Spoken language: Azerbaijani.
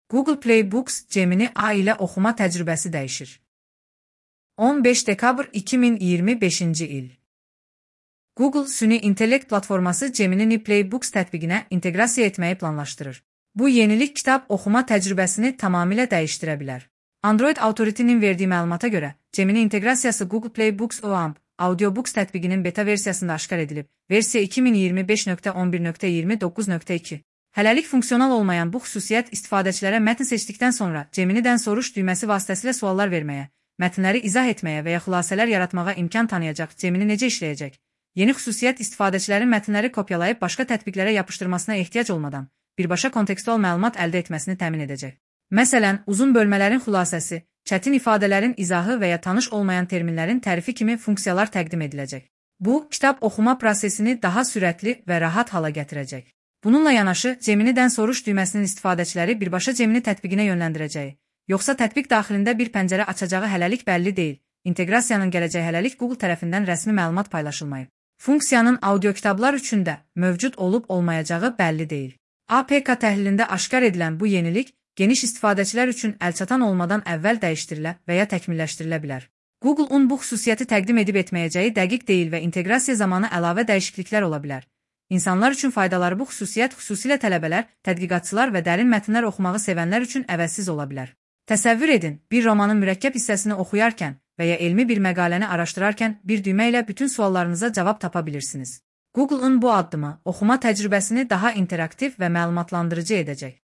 Google Play Books Gemini A ilə oxuma təcrübəsi dəyişir. 15 dekabr 2025-ci il. Google süni intellekt platforması Gemini Play Books tətbiqinə inteqrasiya etməyi planlaşdırır. Bu yenilik kitab oxuma təcrübəsini tamamilə dəyişdirə bilər. Android Authority-nin verdiyi məlumata görə, Gemini inteqrasiyası Google Play Books OAMP Audiobooks tətbiqinin beta versiyasında aşkar edilib. Versiya 2025.11.29.2. Hələlik funksional olmayan bu xüsusiyyət istifadəçilərə mətn seçdikdən sonra Gemini'dən soruş düyməsi vasitəsilə suallar verməyə, mətnləri izah etməyə və ya xülasələr yaratmağa imkan tanıyacaq. Gemini necə işləyəcək? Yeni xüsusiyyət istifadəçilərin mətnləri kopyalayıb başqa tətbiqlərə yapışdırmasına ehtiyac olmadan birbaşa kontekstual məlumat əldə etməsini təmin edəcək. Məsələn, uzun bölmələrin xülasəsi, çətin ifadələrin izahı və ya tanış olmayan terminlərin tərifi kimi funksiyalar təqdim ediləcək. Bu, kitab oxuma prosesini daha sürətli və rahat hala gətirəcək. Bununla yanaşı, Gemini'dən soruş düyməsinin istifadəçiləri birbaşa Gemini tətbiqinə yönləndirəcəyi, yoxsa tətbiq daxilində bir pəncərə açacağı hələlik bəlli deyil. İnteqrasiyanın gələcəyi hələlik Google tərəfindən rəsmi məlumat paylaşılmayıb. Funksiyanın audio kitablar üçün də mövcud olub-olmayacağı bəlli deyil. APK təhlilində aşkar edilən bu yenilik, geniş istifadəçilər üçün əlçatan olmadan əvvəl dəyişdirilə və ya təkmilləşdirilə bilər. Google-un bu xüsusiyyəti təqdim edib etməyəcəyi dəqiq deyil və inteqrasiya zamanı əlavə dəyişikliklər ola bilər. İnsanlar üçün faydaları bu xüsusiyyət xüsusilə tələbələr, tədqiqatçılar və dərin mətnlər oxumağı sevənlər üçün əvəzsiz ola bilər. Təsəvvür edin, bir romanın mürəkkəb hissəsini oxuyarkən və ya elmi bir məqaləni araşdırarkən bir düymə ilə bütün suallarınıza cavab tapa bilirsiniz. Google-un bu addımı oxuma təcrübəsini daha interaktiv və məlumatlandırıcı edəcək.